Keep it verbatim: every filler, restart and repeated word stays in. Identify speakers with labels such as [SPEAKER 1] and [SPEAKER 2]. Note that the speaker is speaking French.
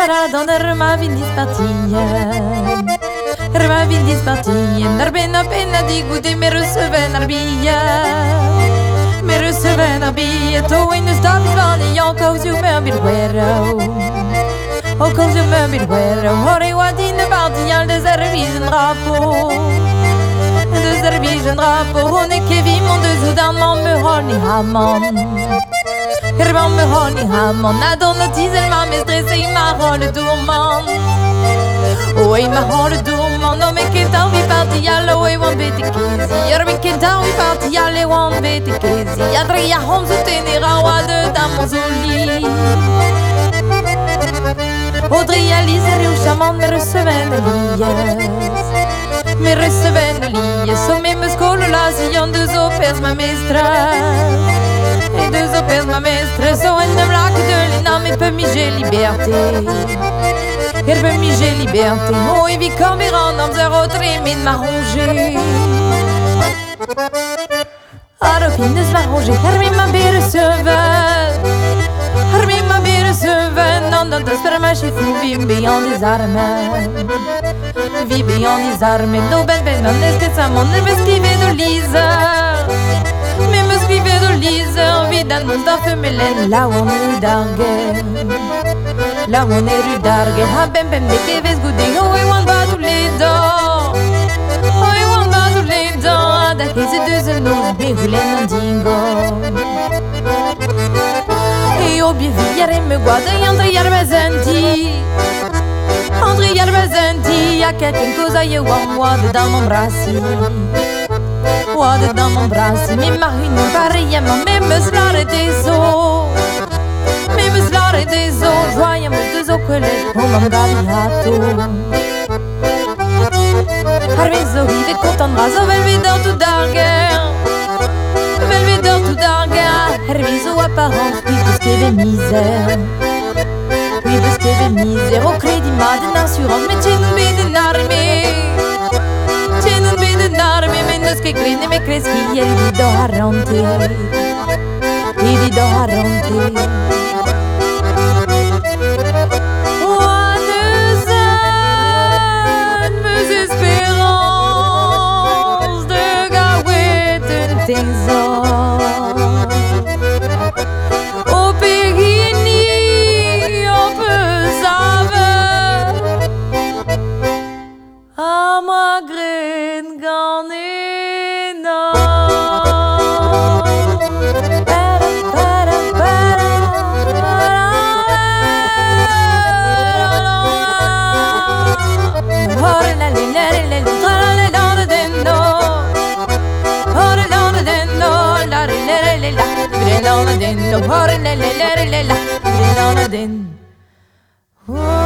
[SPEAKER 1] dan er ma vin dispartien. Er ma vin dispartien. Er ben op en a di goede me receven ar bia. Me receven ar bia. To in de stad van de jan koos u me bir guero. O koos u me bir guero. Hore wat in de partial de service en drapeau. De service en drapeau. On est Kevin mon de Zoudan man me horny hamon. Er van me horny hamon. Na don het dieselman me stresse in ma rolle doorman. Oh, in ma rolle doorman. No me ke down we party alle way one bit kezi. Er me ke down we party alle one bit kezi. Ja drie ja hom zo tenera wa de dans mon zoli. O drie ja liser yo shaman me receven lies. Me receven lies. So me me skole la si on de zo pers ma mestra. Et deux opères ma mestre sont en de blague de l'ina mais peut miger liberté. Elle peut miger liberté. Oh et vit comme il rend dans zéro trémine m'a rongé. Arrofine de se va ronger. Hermi m'a bien receven. Hermi m'a bien receven. Non non de se ma chef vim bien des armes. Vi bien des armes. No ben ben non est-ce que ça m'en est esquivé de Lisa. Mais me suivez de Lisa, envie d'un monde d'enfeu mélène. Là où on est rue d'Arguel. Là où on est rue d'Arguel. Ah ben ben, des kéves goudés. Oh, et on va tous les dents. Oh, et on va tous les dents. Ah, d'accord, c'est deux zenos, béroulés, non dingo. Et au bien, yare me guarda, et André Yarbazanti. André Yarbazanti, y'a quelqu'un cause à moi dans mon brassier. Wade dans mon bras, mi marino pareillement, même slare des eaux, même slare des eaux, joyeux deux eaux que les hommes galiato. Arviso vive content de raso, velvidor tout d'arguer, velvidor tout d'arguer, Arviso apparence, puis parce qu'il y a des misères, puis parce qu'il y a des misères, au crédit ma d'une assurance, mais j'ai une bide d'armée. Che crede me creschi e li do a ronte, li do a ronte. Mes espérances de gawet un trésor. Au Périgny, on peut savoir à ma graine garnie. Oh,